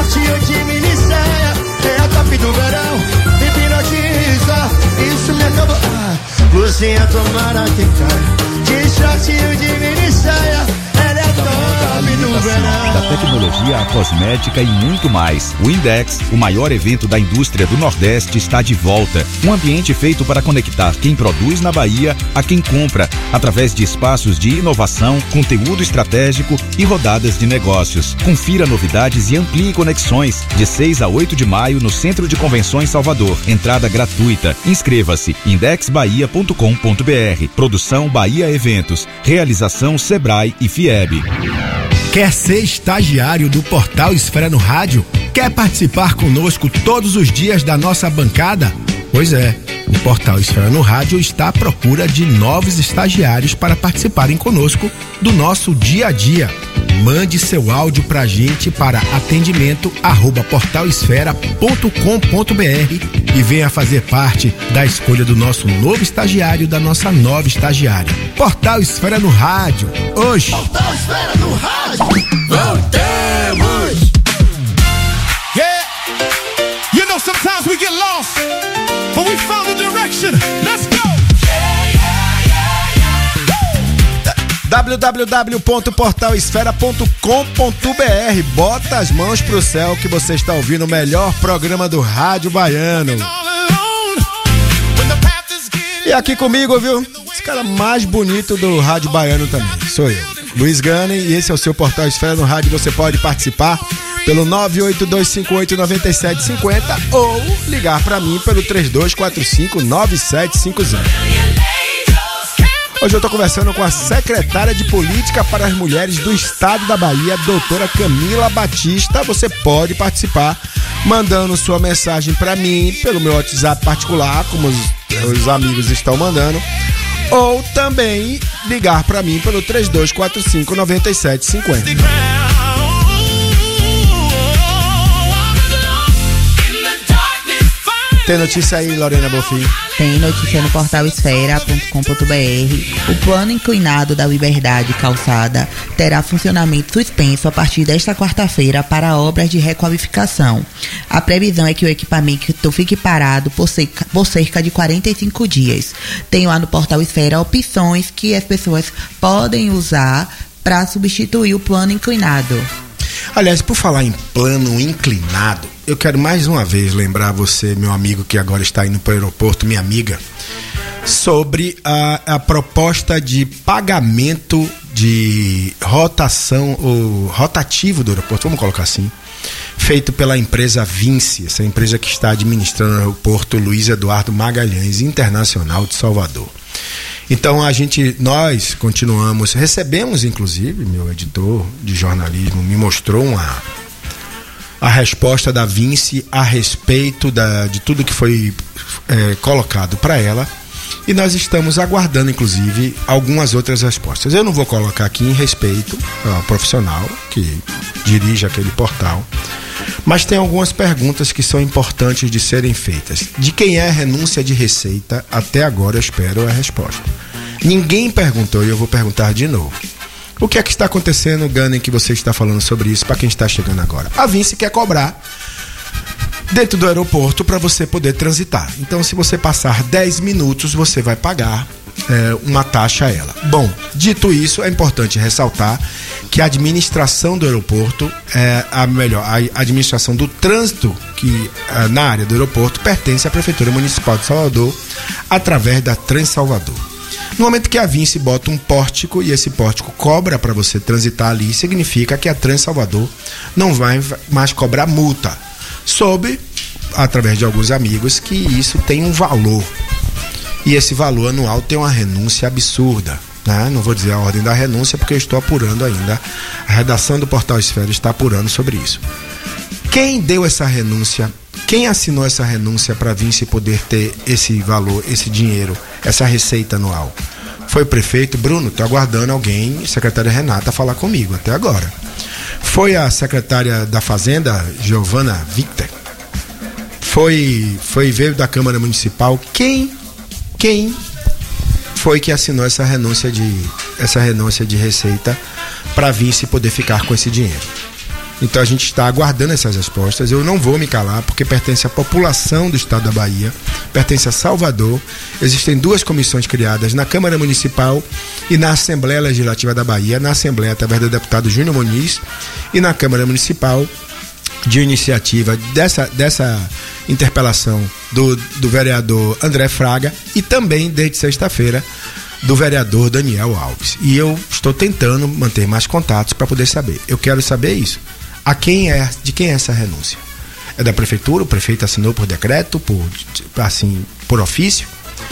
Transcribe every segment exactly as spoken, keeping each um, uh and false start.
shortinho de mini saia, é a top do verão, me hipnotiza, isso me acabou. Ah, você é tomara que cai, de shortinho de mini saia, ela é a top do verão. Da tecnologia à cosmética e muito mais. O Index, o maior evento da indústria do Nordeste, está de volta. Um ambiente feito para conectar quem produz na Bahia a quem compra, através de espaços de inovação, conteúdo estratégico e rodadas de negócios. Confira novidades e amplie conexões. De seis a oito de maio no Centro de Convenções Salvador. Entrada gratuita. Inscreva-se. index bahia ponto com ponto br. Produção Bahia Eventos. Realização Sebrae e Fieb. Quer ser estagiário do Portal Esfera no Rádio? Quer participar conosco todos os dias da nossa bancada? Pois é, o Portal Esfera no Rádio está à procura de novos estagiários para participarem conosco do nosso dia a dia. Mande seu áudio pra gente para atendimento arroba portal esfera ponto com ponto br e venha fazer parte da escolha do nosso novo estagiário, da nossa nova estagiária. Portal Esfera no Rádio, hoje. Portal Esfera no Rádio, voltemos! Yeah, you know sometimes we get lost, but we found the direction. Let's go! w w w ponto portal esfera ponto com ponto br. Bota as mãos pro céu que você está ouvindo o melhor programa do rádio baiano. E aqui comigo, viu? Esse cara mais bonito do rádio baiano também, sou eu, Luiz Gane, e esse é o seu Portal Esfera no Rádio. Você pode participar pelo nove oito dois cinco oito nove sete cinco zero ou ligar para mim pelo três dois quatro cinco nove sete cinco zero. Hoje eu estou conversando com a secretária de Política para as Mulheres do Estado da Bahia, doutora Camila Batista. Você pode participar mandando sua mensagem para mim pelo meu WhatsApp particular, como os, os amigos estão mandando, ou também ligar para mim pelo três dois quatro cinco nove sete cinco zero. Tem notícia aí, Lorena Bonfim? Tem notícia no portal esfera ponto com ponto br. O plano inclinado da Liberdade Calçada terá funcionamento suspenso a partir desta quarta-feira para obras de requalificação. A previsão é que o equipamento fique parado por cerca, por cerca de quarenta e cinco dias. Tem lá no portal Esfera opções que as pessoas podem usar para substituir o plano inclinado. Aliás, por falar em plano inclinado, eu quero mais uma vez lembrar você, meu amigo que agora está indo para o aeroporto, minha amiga, sobre a, a proposta de pagamento de rotação, ou rotativo do aeroporto, vamos colocar assim, feito pela empresa Vinci, essa empresa que está administrando o aeroporto Luiz Eduardo Magalhães Internacional de Salvador. Então a gente, nós continuamos, recebemos inclusive, meu editor de jornalismo me mostrou uma, a resposta da Vinci a respeito da, de tudo que foi é, colocado para ela, e nós estamos aguardando inclusive algumas outras respostas. Eu não vou colocar aqui em respeito ao profissional que dirige aquele portal, mas tem algumas perguntas que são importantes de serem feitas. De quem é a renúncia de receita? Até agora eu espero a resposta. Ninguém perguntou e eu vou perguntar de novo. O que é que está acontecendo, Gane, que você está falando sobre isso para quem está chegando agora? A Vinci quer cobrar dentro do aeroporto para você poder transitar. Então, se você passar dez minutos, você vai pagar é, uma taxa a ela. Bom, dito isso, é importante ressaltar que a administração do aeroporto, é a melhor, a administração do trânsito que é, na área do aeroporto pertence à Prefeitura Municipal de Salvador através da Transalvador. No momento que a Vinci bota um pórtico e esse pórtico cobra para você transitar ali, significa que a Transalvador não vai mais cobrar multa. Soube, através de alguns amigos, que isso tem um valor. E esse valor anual tem uma renúncia absurda. Né? Não vou dizer a ordem da renúncia porque eu estou apurando ainda. A redação do Portal Esfera está apurando sobre isso. Quem deu essa renúncia? Quem assinou essa renúncia para a Vinci poder ter esse valor, esse dinheiro, essa receita anual? Foi o prefeito Bruno. Estou aguardando alguém, secretária Renata, falar comigo até agora. Foi a secretária da Fazenda, Giovana Victor. Foi, foi veio da Câmara Municipal. Quem, quem foi que assinou essa renúncia de, essa renúncia de receita para a Vinci poder ficar com esse dinheiro? Então a gente está aguardando essas respostas. Eu não vou me calar, porque pertence à população do estado da Bahia, pertence a Salvador. Existem duas comissões criadas na Câmara Municipal e na Assembleia Legislativa da Bahia. Na Assembleia, através do deputado Júnior Muniz, e na Câmara Municipal, de iniciativa dessa, dessa interpelação do, do vereador André Fraga e também, desde sexta-feira, do vereador Daniel Alves. E eu estou tentando manter mais contatos para poder saber. Eu quero saber isso. A quem é, de quem é essa renúncia? É da prefeitura? O prefeito assinou por decreto, por, assim, por ofício?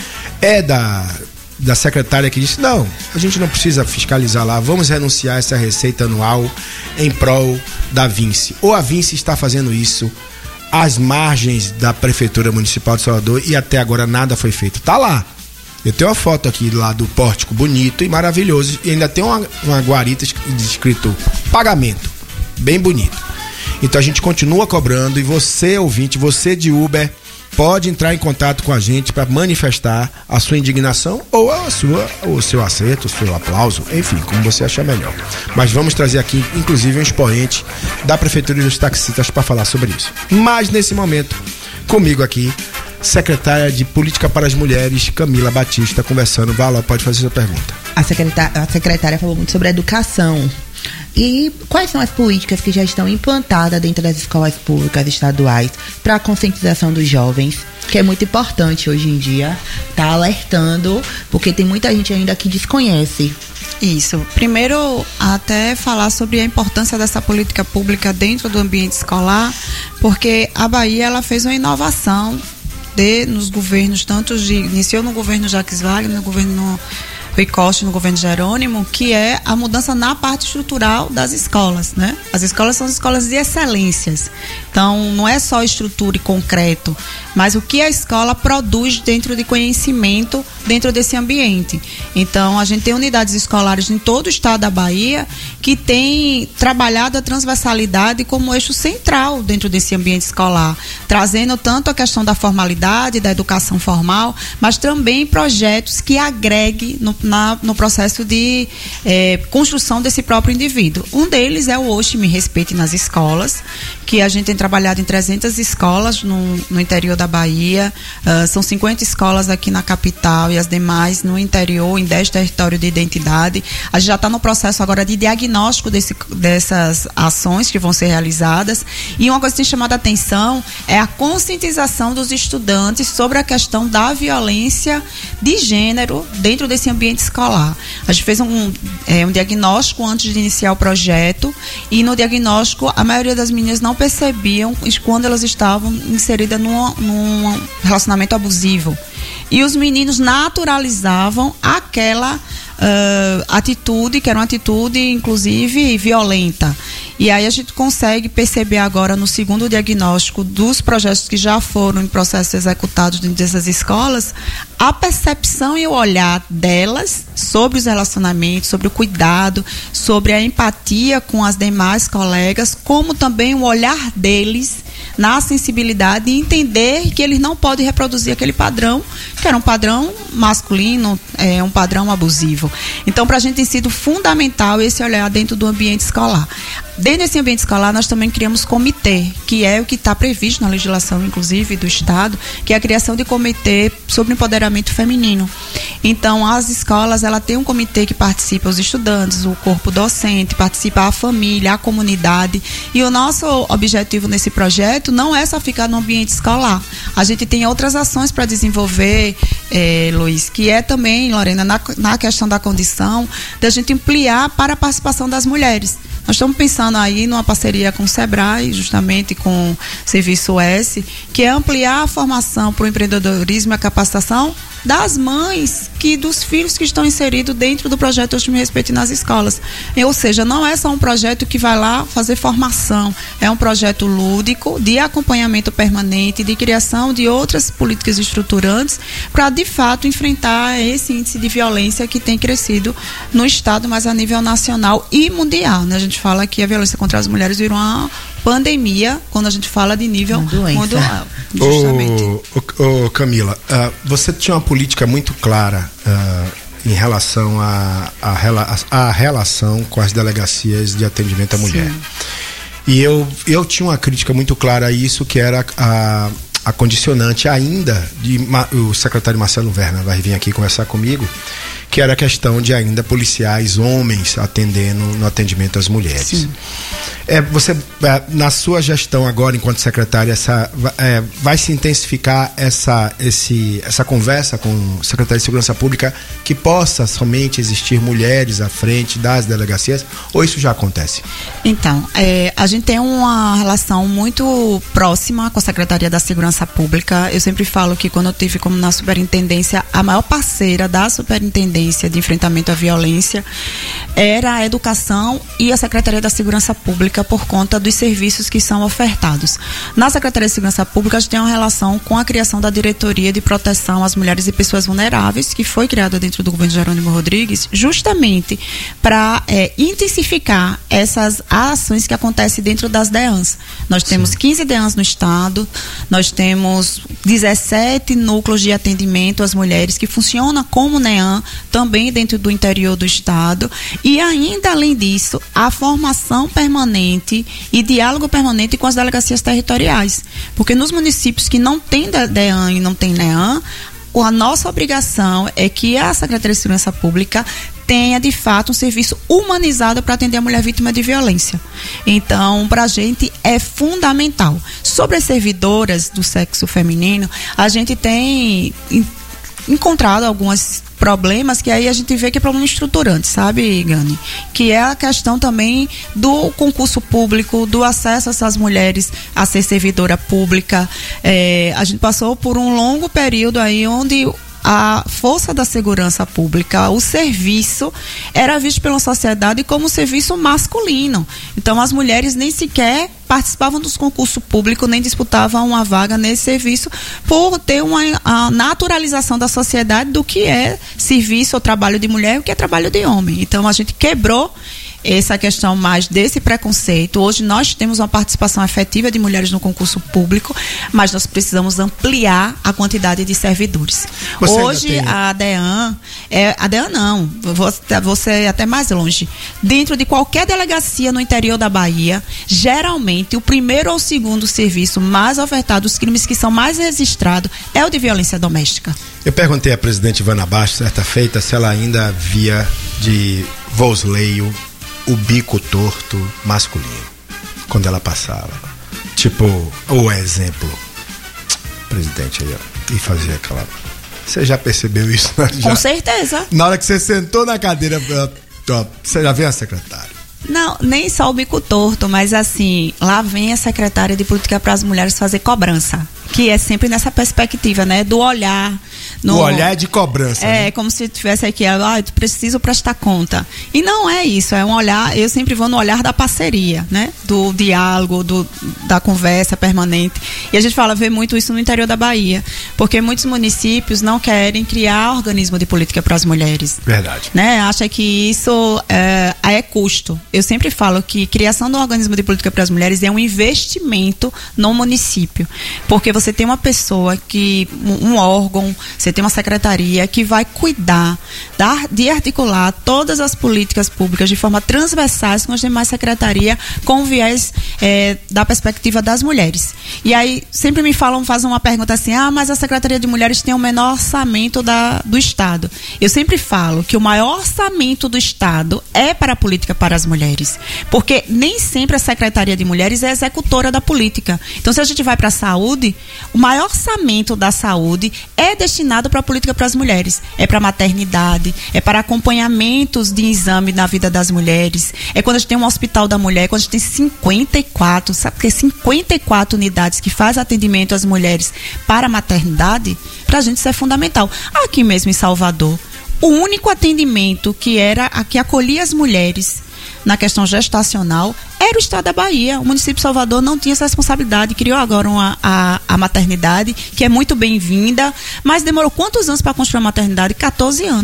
É da, da secretária que disse, não, a gente não precisa fiscalizar lá, vamos renunciar a essa receita anual em prol da Vinci. Ou a Vinci está fazendo isso às margens da prefeitura municipal de Salvador e até agora nada foi feito. Tá lá. Eu tenho uma foto aqui lá do pórtico bonito e maravilhoso e ainda tem uma, uma guarita escrito pagamento. Bem bonito. Então a gente continua cobrando e você, ouvinte, você de Uber, pode entrar em contato com a gente para manifestar a sua indignação ou a sua, o seu acerto, o seu aplauso, enfim, como você achar melhor. Mas vamos trazer aqui, inclusive, um expoente da Prefeitura dos Taxistas para falar sobre isso. Mas nesse momento, comigo aqui, secretária de Política para as Mulheres, Camila Batista, conversando. Vala, pode fazer sua pergunta. A secretária, a secretária falou muito sobre a educação. E quais são as políticas que já estão implantadas dentro das escolas públicas estaduais para a conscientização dos jovens, que é muito importante hoje em dia, tá alertando, porque tem muita gente ainda que desconhece. Isso. Primeiro, até falar sobre a importância dessa política pública dentro do ambiente escolar, porque a Bahia ela fez uma inovação de, nos governos, tanto de, iniciou no governo Jacques Wagner, no governo Rui Costa, no governo Jerônimo, que é a mudança na parte estrutural das escolas, né? As escolas são escolas de excelências. Então, não é só estrutura e concreto, mas o que a escola produz dentro de conhecimento, dentro desse ambiente. Então, a gente tem unidades escolares em todo o estado da Bahia que tem trabalhado a transversalidade como eixo central dentro desse ambiente escolar, trazendo tanto a questão da formalidade, da educação formal, mas também projetos que agreguem no Na, no processo de eh, construção desse próprio indivíduo. Um deles é o Oxe Me Respeite nas escolas, que a gente tem trabalhado em trezentas escolas no, no interior da Bahia, uh, são cinquenta escolas aqui na capital e as demais no interior, em dez territórios de identidade. A gente já está no processo agora de diagnóstico desse, dessas ações que vão ser realizadas, e uma coisa que tem chamado a atenção é a conscientização dos estudantes sobre a questão da violência de gênero dentro desse ambiente escolar. A gente fez um, é, um diagnóstico antes de iniciar o projeto, e no diagnóstico a maioria das meninas não percebiam quando elas estavam inseridas num, num relacionamento abusivo, e os meninos naturalizavam aquela Uh, atitude, que era uma atitude inclusive violenta. E aí a gente consegue perceber agora no segundo diagnóstico dos projetos que já foram em processos executados dentro dessas escolas, a percepção e o olhar delas sobre os relacionamentos, sobre o cuidado, sobre a empatia com as demais colegas, como também o olhar deles na sensibilidade e entender que eles não podem reproduzir aquele padrão, que era um padrão masculino, é, um padrão abusivo. Então, para a gente tem sido fundamental esse olhar dentro do ambiente escolar. Dentro desse ambiente escolar, nós também criamos comitê, que é o que está previsto na legislação, inclusive, do Estado, que é a criação de comitê sobre empoderamento feminino. Então, as escolas, ela tem um comitê que participa os estudantes, o corpo docente, participa a família, a comunidade, e o nosso objetivo nesse projeto não é só ficar no ambiente escolar. A gente tem outras ações para desenvolver, eh, Luiz, que é também, Lorena, na, na questão da condição, da gente ampliar para a participação das mulheres. Nós estamos pensando aí numa parceria com o Sebrae, justamente com o Serviço S, que é ampliar a formação para o empreendedorismo e a capacitação das mães que dos filhos que estão inseridos dentro do projeto Oxe Me Respeite nas escolas. Ou seja, não é só um projeto que vai lá fazer formação, é um projeto lúdico de acompanhamento permanente, de criação de outras políticas estruturantes para, de fato, enfrentar esse índice de violência que tem crescido no Estado, mas a nível nacional e mundial, né? A gente fala que a violência contra as mulheres virou uma pandemia quando a gente fala de nível mundial. Justamente. Ô, ô, ô, Camila, uh, você tinha uma política muito clara uh, em relação à a, a, a relação com as delegacias de atendimento à mulher. Sim. E eu, eu tinha uma crítica muito clara a isso, que era a, a condicionante ainda, de, o secretário Marcelo Werner vai vir aqui conversar comigo, que era a questão de ainda policiais homens atendendo no atendimento às mulheres. Sim. É, você, é, na sua gestão agora, enquanto secretária, essa, é, vai se intensificar essa, esse, essa conversa com o secretário de Segurança Pública, que possa somente existir mulheres à frente das delegacias, ou isso já acontece? Então, é, a gente tem uma relação muito próxima com a Secretaria da Segurança Pública. Eu sempre falo que quando eu tive como na superintendência, a maior parceira da superintendência de enfrentamento à violência era a educação e a Secretaria da Segurança Pública, por conta dos serviços que são ofertados. Na Secretaria de Segurança Pública, a gente tem uma relação com a criação da Diretoria de Proteção às Mulheres e Pessoas Vulneráveis, que foi criada dentro do governo de Jerônimo Rodrigues, justamente para é, intensificar essas ações que acontecem dentro das D E A Ns. Nós temos Sim. quinze D E A Ns no estado, nós temos dezessete núcleos de atendimento às mulheres que funcionam como N E A N, também dentro do interior do estado, e ainda além disso, a formação permanente e diálogo permanente com as delegacias territoriais. Porque nos municípios que não tem D E A N e não tem N E A N, a nossa obrigação é que a Secretaria de Segurança Pública tenha, de fato, um serviço humanizado para atender a mulher vítima de violência. Então, para a gente é fundamental. Sobre as servidoras do sexo feminino, a gente tem encontrado alguns problemas que aí a gente vê que é problema estruturante, sabe, Gani? Que é a questão também do concurso público, do acesso a essas mulheres a ser servidora pública. É, a gente passou por um longo período aí onde a força da segurança pública, o serviço, era visto pela sociedade como um serviço masculino. Então, as mulheres nem sequer participavam dos concursos públicos, nem disputavam uma vaga nesse serviço, por ter uma a naturalização da sociedade do que é serviço ou trabalho de mulher e o que é trabalho de homem. Então, a gente quebrou essa questão mais desse preconceito. Hoje nós temos uma participação efetiva de mulheres no concurso público, mas nós precisamos ampliar a quantidade de servidores. Você Hoje tem... a D E A N, é, a D E A N não, vou, vou ser até mais longe. Dentro de qualquer delegacia no interior da Bahia, geralmente o primeiro ou segundo serviço mais ofertado, os crimes que são mais registrados, é o de violência doméstica. Eu perguntei à presidente Ivana Bastos, certa feita, se ela ainda via de vozeio o bico torto masculino quando ela passava. Tipo, o exemplo, presidente aí, ó, e fazia aquela. Você já percebeu isso? Né? Já, com certeza. Na hora que você sentou na cadeira, ó, você já viu a secretária? Não, nem só o bico torto, mas assim, lá vem a secretária de Política para as Mulheres fazer cobrança, que é sempre nessa perspectiva, né, do olhar. No, o olhar é de cobrança. É, né? Como se tivesse aqui, ah, eu preciso prestar conta. E não é isso, é um olhar, eu sempre vou no olhar da parceria, né? Do diálogo, do, da conversa permanente. E a gente fala, vê muito isso no interior da Bahia, porque muitos municípios não querem criar organismo de política para as mulheres. Verdade. Né? Acha que isso é, é custo. Eu sempre falo que criação de um organismo de política para as mulheres é um investimento no município, porque você tem uma pessoa que, um órgão, você tem uma secretaria que vai cuidar da, de articular todas as políticas públicas de forma transversal com as demais secretarias, com viés é, da perspectiva das mulheres. E aí sempre me falam, fazem uma pergunta assim, ah, mas a Secretaria de Mulheres tem o menor orçamento da, do Estado. Eu sempre falo que o maior orçamento do Estado é para a política para as mulheres, porque nem sempre a Secretaria de Mulheres é executora da política. Então, se a gente vai para a saúde, o maior orçamento da saúde é destinado para a política para as mulheres. É para maternidade, é para acompanhamentos de exame na vida das mulheres. É quando a gente tem um hospital da mulher, quando a gente tem cinquenta e quatro, sabe que cinquenta e quatro unidades que faz atendimento às mulheres para a maternidade, para a gente isso é fundamental. Aqui mesmo em Salvador, o único atendimento que era a que acolhia as mulheres na questão gestacional era o estado da Bahia. O município de Salvador não tinha essa responsabilidade, criou agora uma, a, a maternidade, que é muito bem-vinda, mas demorou quantos anos para construir a maternidade? quatorze anos.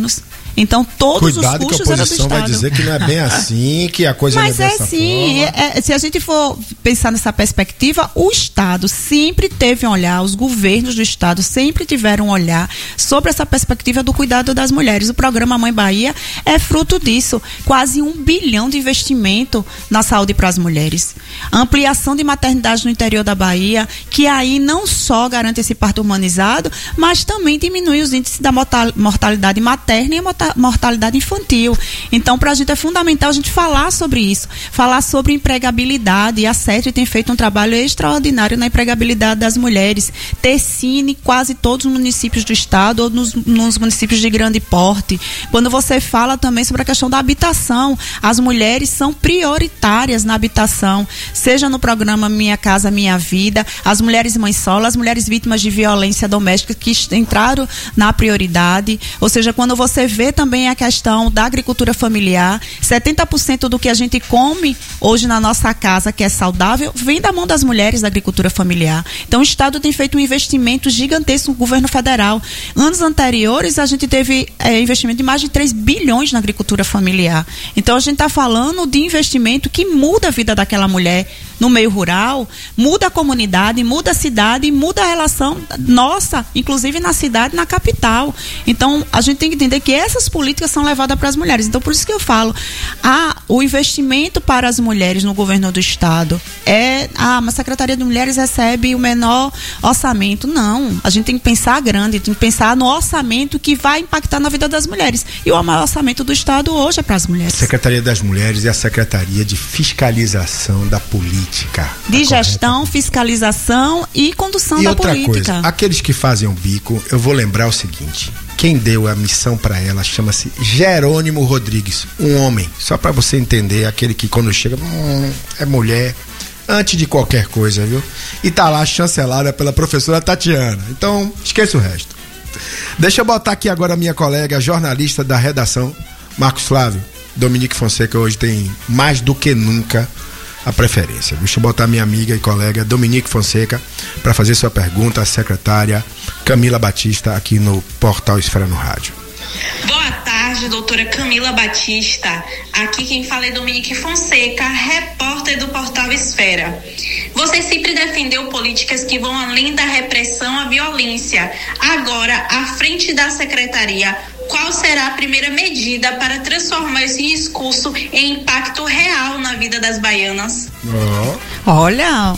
Então todos Cuidado os custos que a eram do oposição Estado. vai dizer que não é bem assim, que a coisa Mas não é é dessa sim, forma. é, é, se a gente for pensar nessa perspectiva, o Estado sempre teve um olhar, os governos do Estado sempre tiveram um olhar sobre essa perspectiva do cuidado das mulheres. O programa Mãe Bahia é fruto disso, quase um bilhão de investimento na saúde para as mulheres. A ampliação de maternidade no interior da Bahia, que aí não só garante esse parto humanizado, mas também diminui os índices da mortalidade materna e a mortalidade infantil. Então, para a gente é fundamental a gente falar sobre isso, falar sobre empregabilidade. E a C E T R tem feito um trabalho extraordinário na empregabilidade das mulheres. Tercine quase todos os municípios do estado ou nos, nos municípios de grande porte. Quando você fala também sobre a questão da habitação, as mulheres são prioritárias na habitação, seja no programa Minha Casa Minha Vida, as mulheres mães solo, as mulheres vítimas de violência doméstica que entraram na prioridade. Ou seja, quando você vê também a questão da agricultura familiar, setenta por cento do que a gente come hoje na nossa casa, que é saudável, vem da mão das mulheres da agricultura familiar. Então o Estado tem feito um investimento gigantesco no governo federal. Anos anteriores a gente teve é, investimento de mais de três bilhões na agricultura familiar. Então a gente está falando de investimento que muda a vida daquela mulher no meio rural, muda a comunidade, muda a cidade e muda a relação nossa, inclusive na cidade, na capital. Então a gente tem que entender que essas políticas são levadas para as mulheres. Então por isso que eu falo, ah, o investimento para as mulheres no governo do estado é, ah, mas a Secretaria de Mulheres recebe o menor orçamento. Não, a gente tem que pensar grande, tem que pensar no orçamento que vai impactar na vida das mulheres. E o maior orçamento do estado hoje é para as mulheres. Secretaria das Mulheres e a Secretaria de Fiscalização da Política. De gestão, fiscalização e condução e da outra política. Coisa, aqueles que fazem o bico, eu vou lembrar o seguinte: quem deu a missão para ela chama-se Jerônimo Rodrigues, um homem, só para você entender, aquele que quando chega, hum, é mulher, antes de qualquer coisa, viu? E tá lá chancelada pela professora Tatiana. Então, esqueça o resto. Deixa eu botar aqui agora a minha colega, jornalista da redação, Marcos Flávio. Dominique Fonseca hoje tem mais do que nunca a preferência. Deixa eu botar minha amiga e colega Dominique Fonseca para fazer sua pergunta à secretária Camila Batista aqui no Portal Esfera no Rádio. Boa tarde, doutora Camila Batista. Aqui quem fala é Dominique Fonseca, repórter do Portal Esfera. Você sempre defendeu políticas que vão além da repressão à violência. Agora, à frente da secretaria, qual será a primeira medida para transformar esse discurso em impacto real na vida das baianas? Oh. Olha,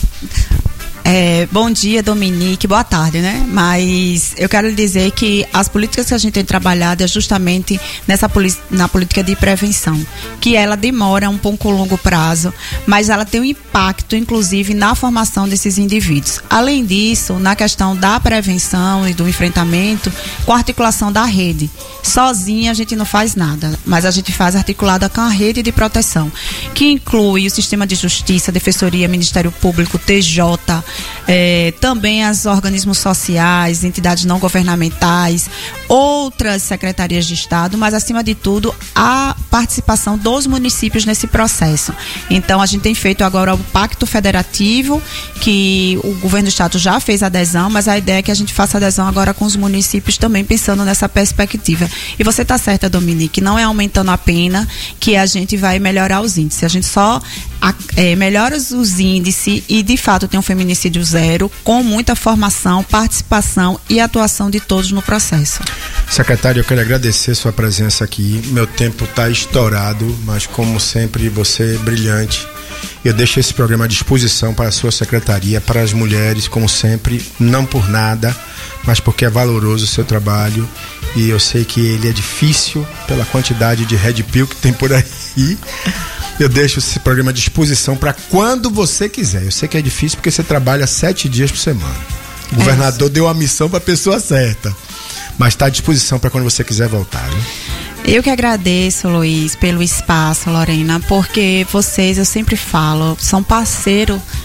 é, bom dia, Dominique, boa tarde, né? Mas eu quero lhe dizer que as políticas que a gente tem trabalhado é justamente nessa na política de prevenção, que ela demora um pouco longo prazo, mas ela tem um impacto, inclusive, na formação desses indivíduos. Além disso, na questão da prevenção e do enfrentamento, com a articulação da rede. Sozinha a gente não faz nada, mas a gente faz articulada com a rede de proteção, que inclui o sistema de justiça, defensoria, Ministério Público, T J, é, também os organismos sociais, entidades não governamentais, outras secretarias de Estado, mas acima de tudo a participação dos municípios nesse processo. Então a gente tem feito agora o Pacto Federativo, que o governo do Estado já fez adesão, mas a ideia é que a gente faça adesão agora com os municípios também pensando nessa perspectiva. E você está certa, Dominique, não é aumentando a pena que a gente vai melhorar os índices. A gente só é, melhora os índices e, de fato, tem um feminicídio zero com muita formação, participação e atuação de todos no processo. Secretário, eu quero agradecer sua presença aqui. Meu tempo está estourado, mas, como sempre, você é brilhante. Eu deixo esse programa à disposição para a sua secretaria, para as mulheres, como sempre, não por nada, mas porque é valoroso o seu trabalho e eu sei que ele é difícil pela quantidade de red pill que tem por aí. Eu deixo esse programa à disposição para quando você quiser. Eu sei que é difícil porque você trabalha sete dias por semana. O governador deu a missão para a pessoa certa, mas está à disposição para quando você quiser voltar, né? Eu que agradeço, Luiz, pelo espaço, Lorena, porque vocês, eu sempre falo, são parceiros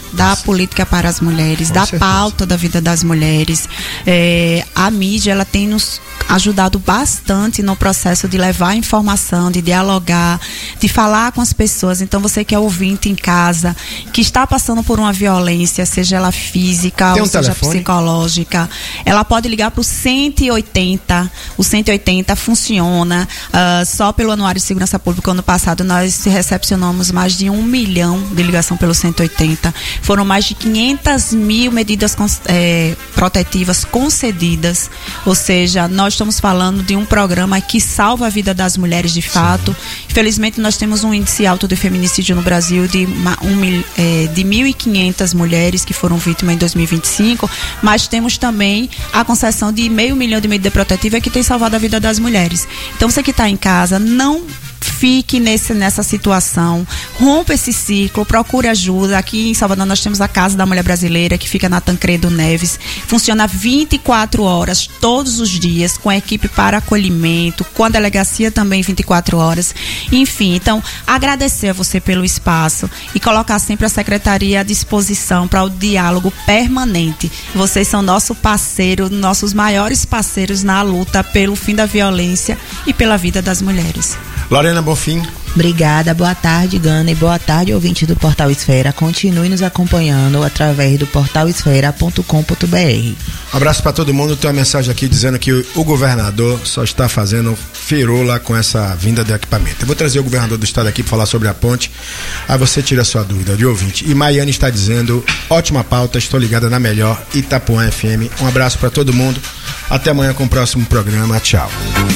da política para as mulheres, Com da certeza. pauta da vida das mulheres. É, a mídia, ela tem nos ajudado bastante no processo de levar informação, de dialogar, de falar com as pessoas. Então, você que é ouvinte em casa, que está passando por uma violência, seja ela física Tem um ou seja telefone? psicológica, ela pode ligar para o cento e oitenta. O cento e oitenta funciona. Uh, só pelo Anuário de Segurança Pública, ano passado, nós recepcionamos mais de um milhão de ligação pelo cento e oitenta. Foram mais de quinhentas mil medidas é, protetivas concedidas. Ou seja, nós estamos falando de um programa que salva a vida das mulheres de fato. Sim. Infelizmente, nós temos um índice alto de feminicídio no Brasil de, uma, um, é, de mil e quinhentas mulheres que foram vítimas em dois mil e vinte e cinco, mas temos também a concessão de meio milhão de medida protetiva que tem salvado a vida das mulheres. Então, você que está em casa, não fique nesse, nessa situação, rompa esse ciclo, procure ajuda. Aqui em Salvador nós temos a Casa da Mulher Brasileira, que fica na Tancredo Neves, funciona vinte e quatro horas, todos os dias, com a equipe para acolhimento, com a delegacia também vinte e quatro horas, enfim. Então, agradecer a você pelo espaço e colocar sempre a Secretaria à disposição para o diálogo permanente. Vocês são nosso parceiro, nossos maiores parceiros na luta pelo fim da violência e pela vida das mulheres. Lorena Bonfim. Obrigada, boa tarde, Gana, e boa tarde, ouvinte do Portal Esfera. Continue nos acompanhando através do portal esfera ponto com ponto b r. Um abraço para todo mundo. Tem uma mensagem aqui dizendo que o governador só está fazendo firula com essa vinda de equipamento. Eu vou trazer o governador do estado aqui para falar sobre a ponte. Aí você tira a sua dúvida, de ouvinte. E Maiane está dizendo, ótima pauta, estou ligada na melhor Itapuã F M. Um abraço para todo mundo. Até amanhã com o próximo programa. Tchau.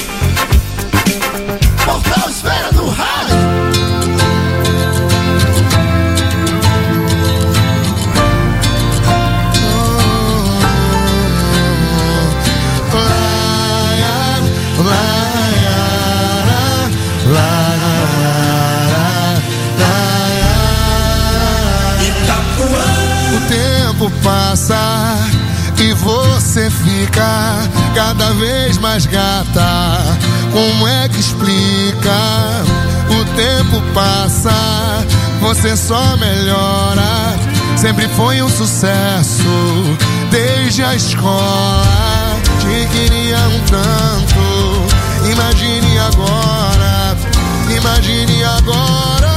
Portal Esfera do Rádio. O tempo passa e você fica cada vez mais gata. Como é que explica? O tempo passa, você só melhora. Sempre foi um sucesso desde a escola. Te queria um tanto, imagine agora, imagine agora.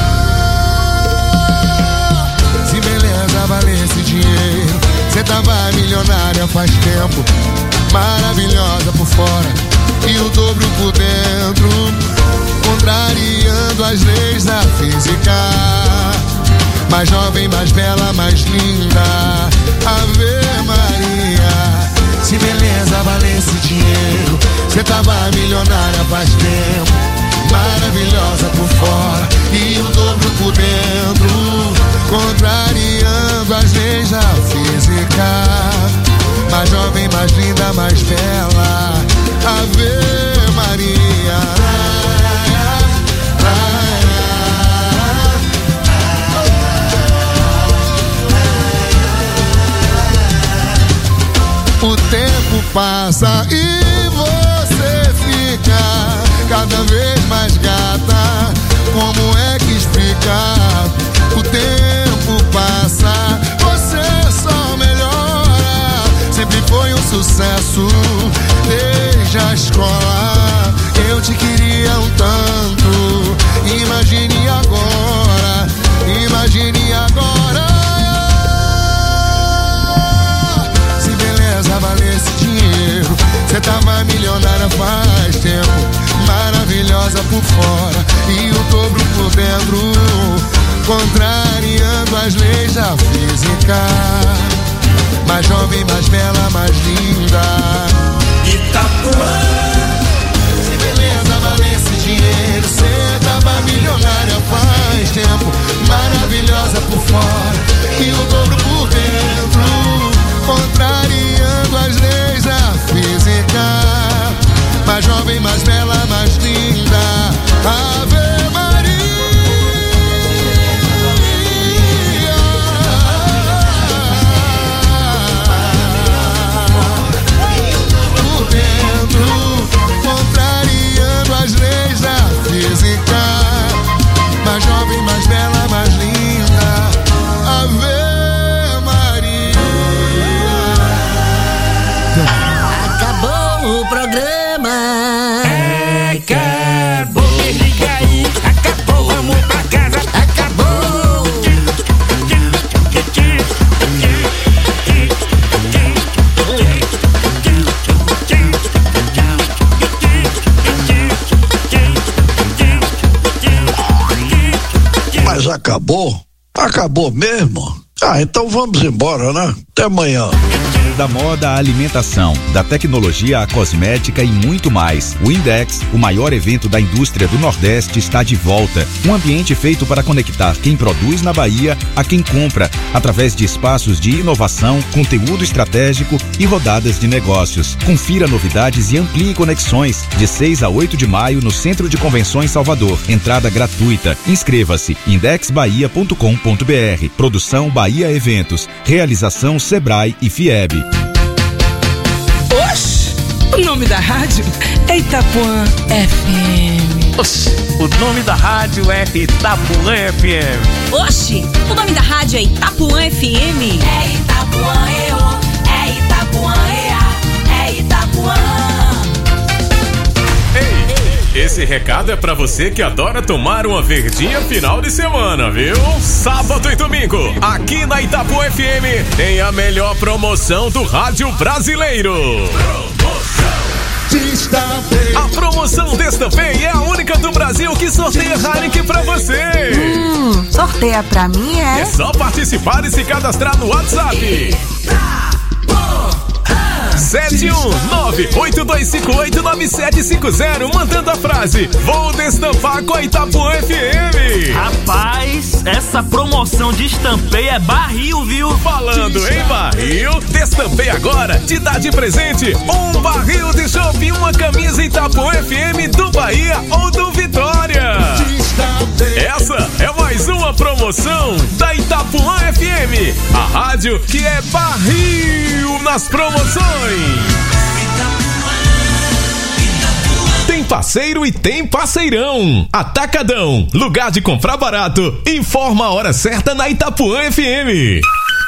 Se beleza valesse dinheiro, cê tava milionária faz tempo. Maravilhosa por fora e o dobro por dentro, contrariando as leis da física. Mais jovem, mais bela, mais linda, Ave Maria. Se beleza valesse dinheiro, cê tava milionária faz tempo. Maravilhosa por fora e o dobro por dentro, contrariando as leis da física. Mais jovem, mais linda, mais bela, Ave Maria. O tempo passa e você fica cada vez mais gata. Como é que explicar? O tempo passa, você só melhora. Sempre foi um sucesso desde a escola. Eu te queria um tanto, imagine agora, imagine agora. Se beleza valesse dinheiro, cê tava milionária faz tempo. Maravilhosa por fora e o dobro por dentro, contrariando as leis da física. Mais jovem, mais bela, mais linda, Itapuã. Se beleza valesse dinheiro, cê tava milionária faz tempo. Maravilhosa por fora e o dobro por dentro, contrariando as leis da física. Mais jovem, mais bela, mais linda, Ave Maria. Por dentro, contrariando as leis da física. Mais jovem, mais bela, mais linda, Ave acabou? Acabou mesmo? Ah, então vamos embora, né? Até amanhã. Da moda à alimentação, da tecnologia à cosmética e muito mais. O Index, o maior evento da indústria do Nordeste, está de volta. Um ambiente feito para conectar quem produz na Bahia a quem compra, através de espaços de inovação, conteúdo estratégico e rodadas de negócios. Confira novidades e amplie conexões. De seis a oito de maio no Centro de Convenções Salvador. Entrada gratuita. Inscreva-se. index bahia ponto com ponto br. Produção Bahia Eventos. Realização Sebrae e Fieb. Oxi, o nome da rádio é Itapuã F M. Oxi, o nome da rádio é Itapuã F M. Oxi, o nome da rádio é Itapuã F M. É Itapuã E O, é Itapuã E A, é Itapuã. Ei, esse recado é pra você que adora tomar uma verdinha final de semana, viu? Sábado e domingo, aqui na Itapuã F M, tem a melhor promoção do rádio brasileiro. A promoção Destampei é a única do Brasil que sorteia Heineken pra você. Hum, sorteia pra mim é? É só participar e se cadastrar no WhatsApp. sete um nove oito dois cinco oito nove sete cinco zero, mandando a frase: vou destampar com a Itapuã F M. Rapaz, essa promoção de Destampei é barril, viu? Falando em barril, Destampei agora te dá de presente um barril de chopp e uma camisa Itapuã F M do Bahia ou do Vitória. Essa é mais uma promoção da Itapuã F M, a rádio que é barril nas promoções. Tem parceiro e tem parceirão. Atacadão, lugar de comprar barato. Informa a hora certa na Itapuã F M.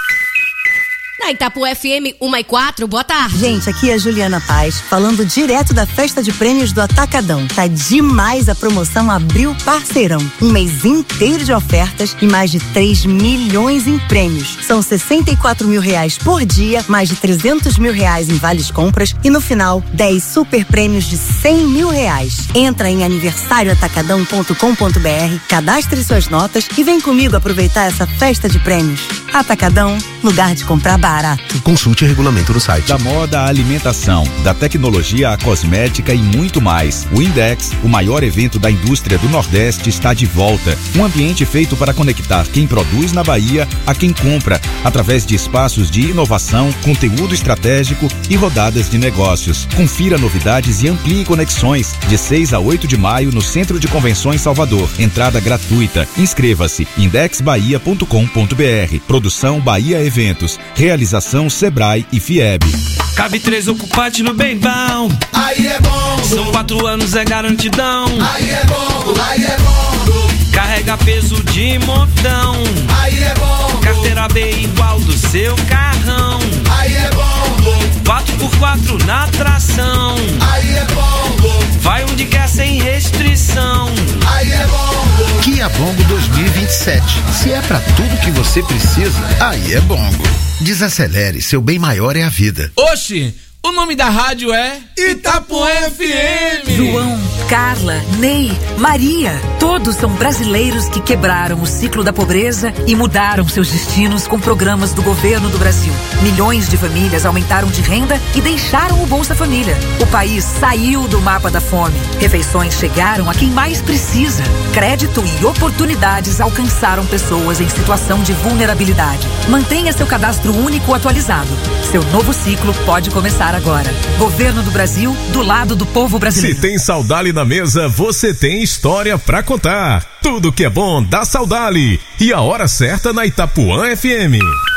Na Itapuã F M uma e quatro, boa tarde. Gente, aqui é a Juliana Paz, falando direto da festa de prêmios do Atacadão. Tá demais a promoção Abril Parceirão. Um mês inteiro de ofertas e mais de três milhões em prêmios. São sessenta e quatro mil reais por dia, mais de trezentos mil reais em vales compras e no final, dez super prêmios de cem mil reais. Entra em aniversário atacadão ponto com ponto br, cadastre suas notas e vem comigo aproveitar essa festa de prêmios. Atacadão, lugar de comprar barato. Consulte o regulamento no site. Da moda à alimentação, da tecnologia à cosmética e muito mais. O Index, o maior evento da indústria do Nordeste, está de volta. Um ambiente feito para conectar quem produz na Bahia a quem compra, através de espaços de inovação, conteúdo estratégico e rodadas de negócios. Confira novidades e amplie conexões. De seis a oito de maio no Centro de Convenções Salvador. Entrada gratuita. Inscreva-se. index bahia ponto com ponto br. Produção Bahia Eventos. Realização Sebrae e Fieb. Cabe três ocupantes no bem bom. Aí é bom. São quatro anos, é garantidão. Aí é bom, aí é bom. Carrega peso de montão. Aí é bom. Carteira B igual do seu carrão. Aí é bom. quatro por quatro na tração. Aí é bom. Vai onde quer sem restrição. Aí é bom. Kia Bongo dois mil e vinte e sete. Se é pra tudo que você precisa, aí é Bongo. Desacelere, seu bem maior é a vida. Oxi, o nome da rádio é Itapuã F M. João, Carla, Ney, Maria, todos são brasileiros que quebraram o ciclo da pobreza e mudaram seus destinos com programas do governo do Brasil. Milhões de famílias aumentaram de renda e deixaram o Bolsa Família. O país saiu do mapa da fome. Refeições chegaram a quem mais precisa. Crédito e oportunidades alcançaram pessoas em situação de vulnerabilidade. Mantenha seu cadastro único atualizado. Seu novo ciclo pode começar agora. Governo do Brasil, do lado do povo brasileiro. Se tem Saudale na mesa, você tem história pra contar. Tudo que é bom dá Saudale. E a hora certa na Itapuã F M.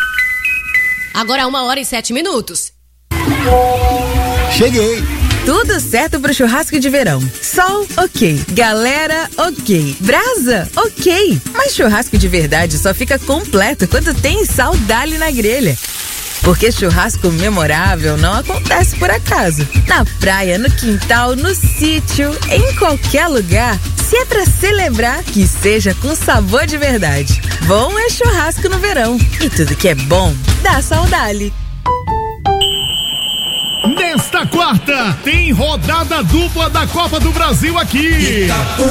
Agora é uma hora e sete minutos. Cheguei. Tudo certo pro churrasco de verão. Sol, ok. Galera, ok. Brasa, ok. Mas churrasco de verdade só fica completo quando tem Saudale na grelha. Porque churrasco memorável não acontece por acaso. Na praia, no quintal, no sítio, em qualquer lugar. Se é pra celebrar, que seja com sabor de verdade. Bom é churrasco no verão. E tudo que é bom, dá Saudale. Nesta quarta, tem rodada dupla da Copa do Brasil aqui.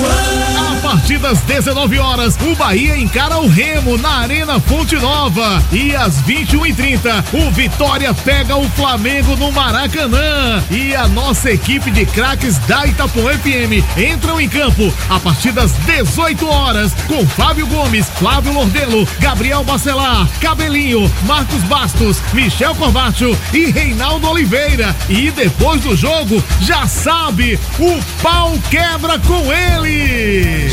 A partir das dezenove horas, o Bahia encara o Remo na Arena Fonte Nova. E às vinte e uma e trinta, o Vitória pega o Flamengo no Maracanã. E a nossa equipe de craques da Itapuã F M entram em campo a partir das dezoito horas com Fábio Gomes, Flávio Lordelo, Gabriel Bacelar, Cabelinho, Marcos Bastos, Michel Corbacho e Reinaldo Oliveira. E depois do jogo, já sabe, o pau quebra com ele.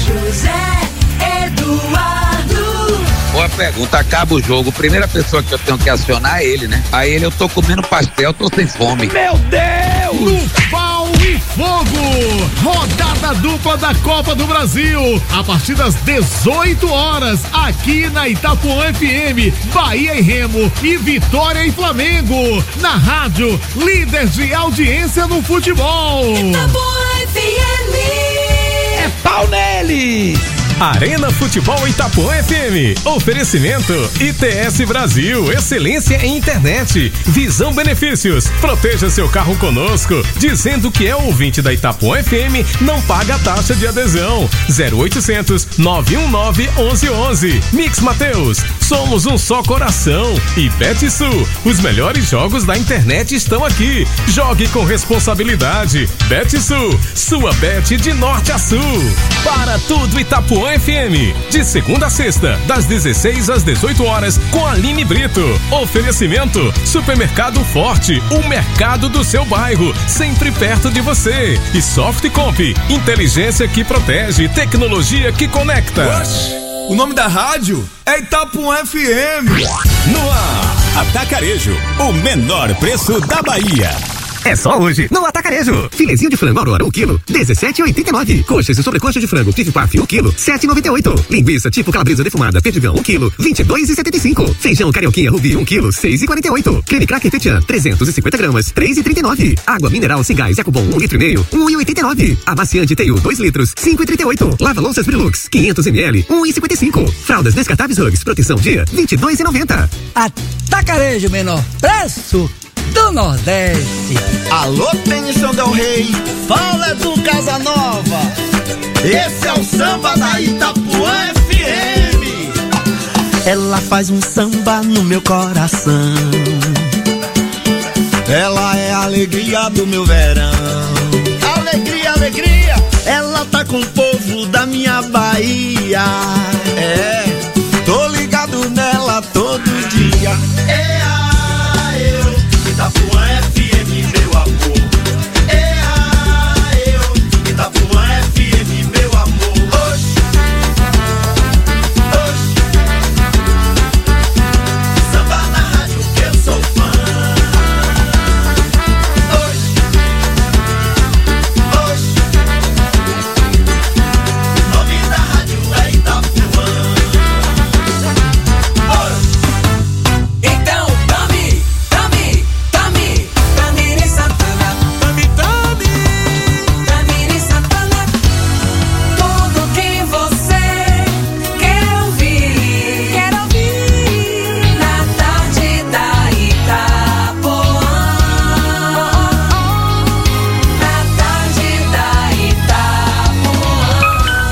José Eduardo. Boa pergunta, acaba o jogo, primeira pessoa que eu tenho que acionar é ele, né? Aí ele, eu tô comendo pastel, tô sem fome. Meu Deus! No pau e fogo, rodada dupla da Copa do Brasil, a partir das dezoito horas, aqui na Itapuã F M, Bahia e Remo e Vitória e Flamengo, na rádio, líder de audiência no futebol. Itapuã F M. É pau nele! Arena Futebol Itapuã F M. Oferecimento I T S Brasil, excelência em internet. Visão Benefícios. Proteja seu carro conosco. Dizendo que é ouvinte da Itapuã F M, não paga taxa de adesão. zero oitocentos, nove um nove, onze onze. Mix Mateus. Somos um só coração. E Betsul. Os melhores jogos da internet estão aqui. Jogue com responsabilidade. Betsul. Sua bet de norte a sul. Para tudo Itapuã F M, de segunda a sexta, das dezesseis às dezoito horas, com Aline Brito. Oferecimento: Supermercado Forte, o mercado do seu bairro, sempre perto de você. E Softcomp, inteligência que protege, tecnologia que conecta. Oxi, o nome da rádio é Itapuã F M. No ar, Atacarejo, o menor preço da Bahia. É só hoje, no Atacarejo. Filezinho de frango Aurora, um quilo, dezessete reais e oitenta e nove centavos. Coxas e sobrecoxa de frango Pif Paf, um quilo, sete reais e noventa e oito centavos. Linguiça tipo calabresa defumada, perdigão, um quilo, vinte e dois reais e setenta e cinco centavos. Feijão carioquinha Rubi, um quilo, seis reais e quarenta e oito centavos. Creme cracker Petian, trezentos e cinquenta gramas, três reais e trinta e nove centavos. Água mineral sem gás Ecobom, um litro e meio, um real e oitenta e nove centavos. Amaciante Teiu, dois litros, cinco reais e trinta e oito centavos. Lava louças Brilux, quinhentos mililitros, um real e cinquenta e cinco centavos. Fraldas Descartáveis Hugs, proteção dia, vinte e dois reais e noventa centavos. Atacarejo, menor preço do Nordeste. Alô, Tênison Del Rey, fala do Casanova. Esse é o samba da Itapuã F M. Ela faz um samba no meu coração. Ela é a alegria do meu verão. Alegria, alegria. Ela tá com o povo da minha Bahia. É, tô ligado nela todo dia. É a eu. Itapuã F M, meu amor. É a eu. Itapuã F M, meu amor. Oxi, oxi. Samba na rádio que eu sou fã. Oxi, oxi. O nome da rádio é Itapuã. Oxi. Então, tome, tome. Tamiri Santana, Tami, Tami, Tamiri Santana, tudo que você quer ouvir, quer ouvir, na tarde da Itapuã, na tarde da Itapuã.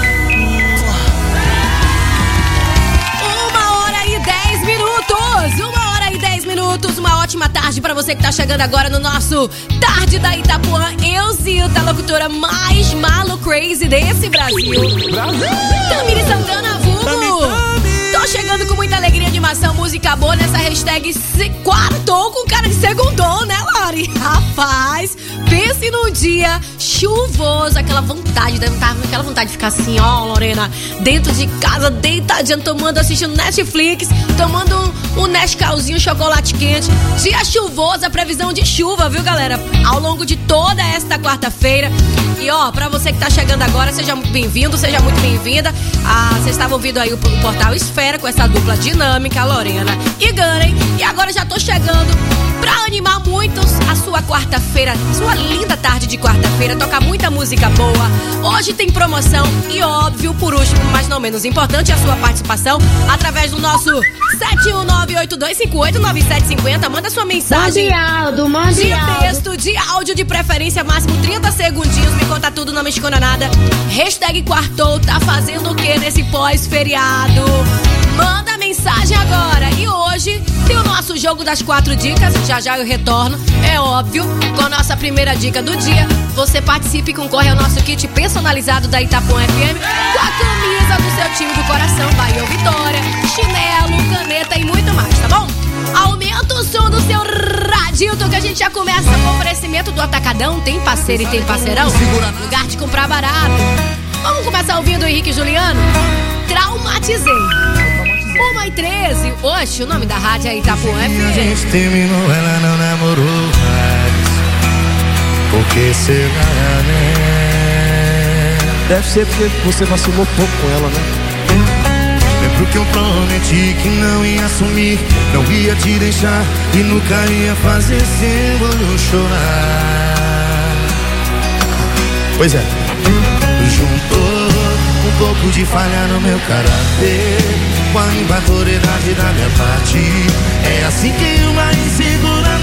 Uma hora e dez minutos, uma hora e dez minutos, uma ótima tarde pra você que tá chegando agora no nosso Tarde da Itapuã. Eu, Zilda, a locutora mais malo crazy desse Brasil. Brasil! Tamiri Santana, vulgo! Tô chegando com muita alegria, animação, música boa nessa hashtag se quartou com cara de segundou, né, Lori? Rapaz, pense num dia chuvoso, aquela vontade, aquela vontade de ficar assim, ó, Lorena, dentro de casa, deitadinha, tomando, assistindo Netflix, tomando um, um Nescauzinho, um chocolate quente. Dia chuvoso, a previsão de chuva, viu, galera? Ao longo de toda esta quarta-feira. E ó, pra você que tá chegando agora, seja muito bem-vindo, seja muito bem-vinda. Ah, vocês estavam ouvindo aí o, o Portal Esfera com essa dupla dinâmica, Lorena e Gunner. E agora eu já tô chegando pra animar muitos a sua quarta-feira, sua linda tarde de quarta-feira, tocar muita música boa. Hoje tem promoção e, óbvio, por último, mas não menos importante, a sua participação através do nosso sete um nove oito dois cinco oito nove sete cinco zero. Manda sua mensagem Mundialdo, Mundialdo. de texto, de áudio, de preferência, máximo trinta segundinhos. Me conta tudo, não me esconda nada. Hashtag Quartou, tá fazendo o que nesse pós-feriado? Manda mensagem agora. E hoje tem o nosso jogo das quatro dicas. Já já eu retorno, é óbvio, com a nossa primeira dica do dia. Você participe e concorre ao nosso kit personalizado da Itapuã F M com a camisa do seu time do coração, Bahia ou Vitória, chinelo, caneta e muito mais, tá bom? Aumenta o som do seu radilto que a gente já começa com o oferecimento do Atacadão. Tem parceiro e tem parceirão. Lugar de comprar barato. Vamos começar ouvindo o Henrique e Juliano? Traumatizei. uma e treze. Oxe, o nome da rádio é Itapuã F M. A gente terminou, ela não namorou mais. Porque será, né? Deve ser porque você vacilou pouco com ela, né? Lembro que eu prometi que não ia assumir, não ia te deixar e nunca ia fazer seu olho chorar. Pois é. Juntou um pouco de falha no meu caráter com a imaturidade da minha parte. É assim que uma insegura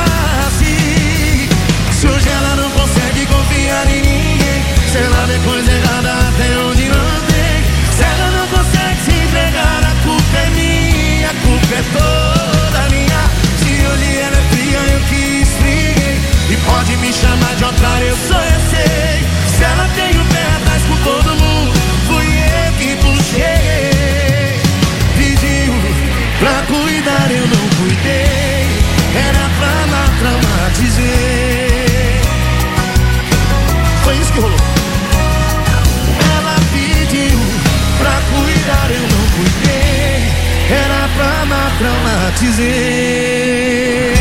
nasce. Se hoje ela não consegue confiar em ninguém, se ela depois errada até onde não tem, se ela não consegue se entregar, a culpa é minha, a culpa é toda minha. Se hoje ela é fria, eu que esfriei, e pode me chamar de otário, eu só eu sei. Se ela tem o pé atrás com todo mundo, fui eu que puxei. Pediu pra cuidar, eu não cuidei. Era pra lá traumatizei. Foi isso que rolou. Ela pediu pra cuidar, eu não cuidei. Era pra lá traumatizei.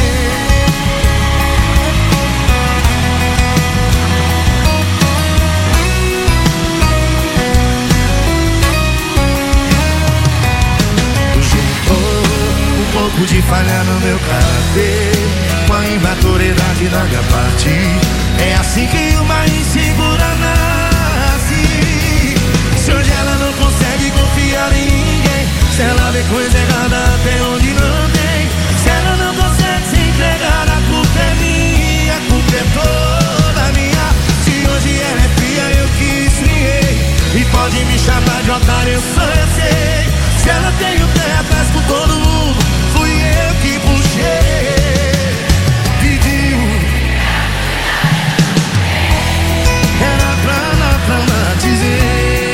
Um pouco de falha no meu caráter com a imaturidade da minha parte. É assim que uma insegura nasce. Se hoje ela não consegue confiar em ninguém, se ela vê coisa errada até onde não tem, se ela não consegue se entregar, a culpa é minha, a culpa é toda minha. Se hoje ela é fria, eu que esfriei, e pode me chamar de otário, eu só eu sei. Se ela tem o pé atrás com todo mundo, fui eu que puxei. Pediu, era pra lá traumatizei.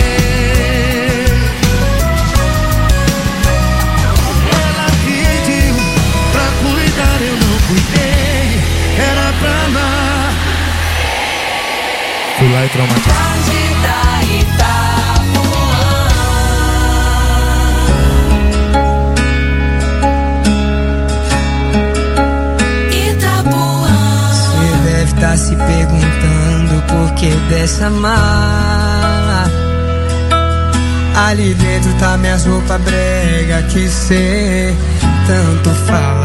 Ela pediu pra cuidar, eu não cuidei. Era pra lá. Fui lá e traumatizei. Tá se perguntando por que dessa mala. Ali dentro tá minhas roupas brega que cê tanto fala.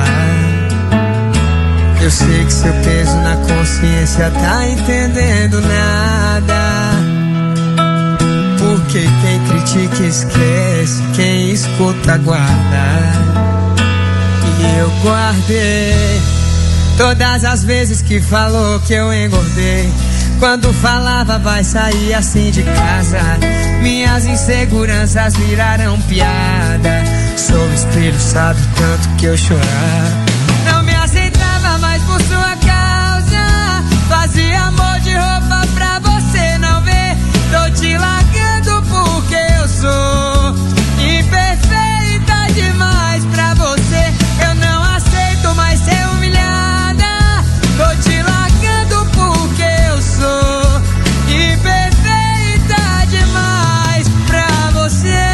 Eu sei que seu peso na consciência tá entendendo nada. Porque quem critica esquece, quem escuta guarda. E eu guardei todas as vezes que falou que eu engordei. Quando falava vai sair assim de casa, minhas inseguranças viraram piada. Sou espelho, sabe tanto que eu chorava. Não me aceitava mais por sua causa. Fazia amor de roupa pra você não ver. Tô te largando porque eu sou imperfeita demais pra você. Eu não aceito mais ser humilhada. Tô te largando porque eu sou imperfeita demais pra você.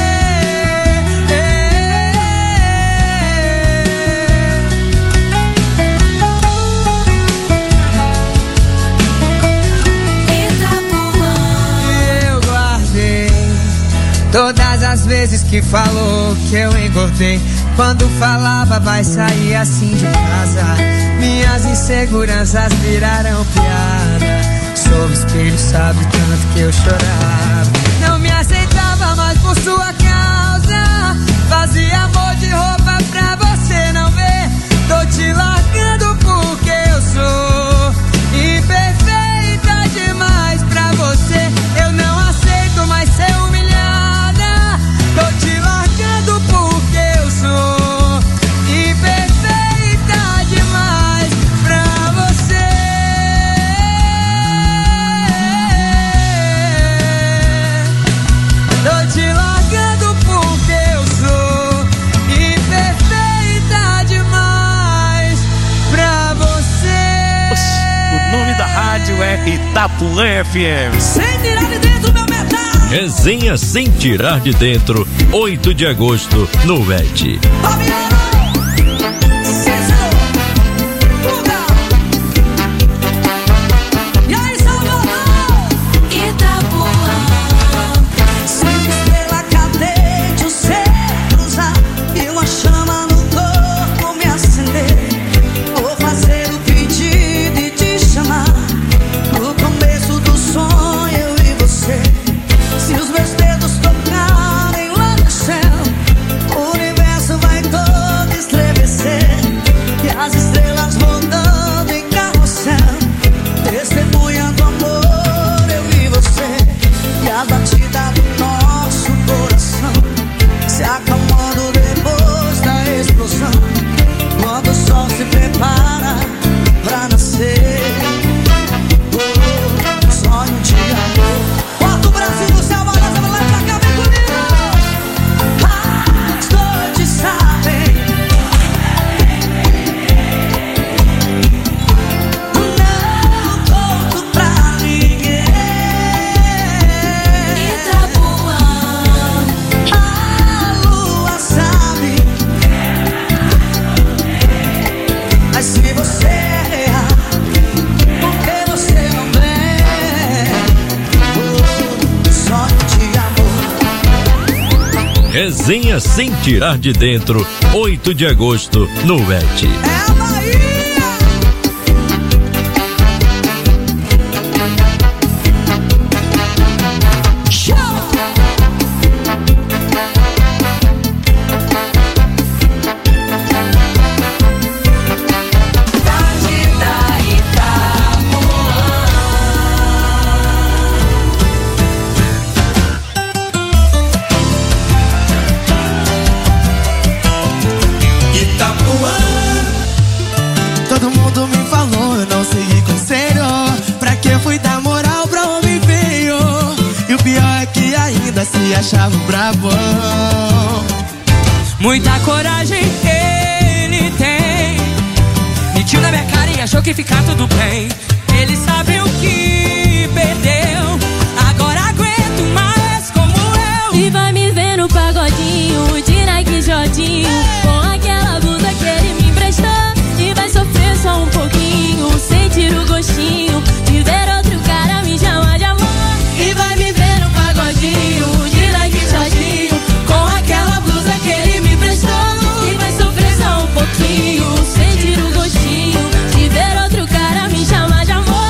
Eu guardei todas as vezes que falou que eu engordei. Quando falava vai sair assim de casa, minhas inseguranças viraram piada. Sou o espelho, sabe tanto que eu chorava. Não me aceitava mais por sua causa, fazia amor de roupa pra você não ver. Tô te largando porque eu sou imperfeita demais pra você. Eu não aceito mais ser humilhada. Tô te largando porque eu sou imperfeita demais pra você. Tô te largando porque eu sou imperfeita demais pra você. O nome da rádio é Itapuã F M. Sem tirar de dentro, meu metal. Resenha Sem Tirar de Dentro, oito de agosto, no V E T. E aí, Salvador? Itapuã. Cinco estrela cadente, o céu cruzar e uma chama no corpo me acender. Vou fazer o pedido e te chamar. No começo do sonho, eu e você. Se os meus dedos tocarem lá no céu, o universo vai todo estremecer. E as estrelas rodando em carrossel, testemunhando amor, eu e você. E a batida do nosso coração se acalmando depois da explosão, quando o sol se prepara pra nascer. Oh, sonho de amor. Bota o Brasil no céu, balança, balança pra cá, vem comigo. As noites sabem, não conto pra ninguém. Itapuã, a lua sabe. Mas se você errar, por que você não vem? Oh, sonho de amor. Resenha Sem Tirar de Dentro, oito de agosto, no V E T. É a Bahia. Todo mundo me falou, eu não segui conselho. Pra que eu fui dar moral pra homem feio? E o pior é que ainda se achava um brabão. Muita coragem ele tem, mentiu na minha cara e achou que ficar tudo bem. Ele sabe o que perdeu, agora aguento mais como eu. E vai me ver no pagodinho de Nike Jodinho, com aquela blusa que ele me emprestou. E vai sofrer só um pouquinho, sentir o gostinho de ver outro cara me chamar de amor. E vai me ver no pagodinho de Nike Jodinho, com aquela blusa que ele me emprestou. E vai sofrer só um pouquinho, sentir o gostinho de ver outro cara me chamar de amor.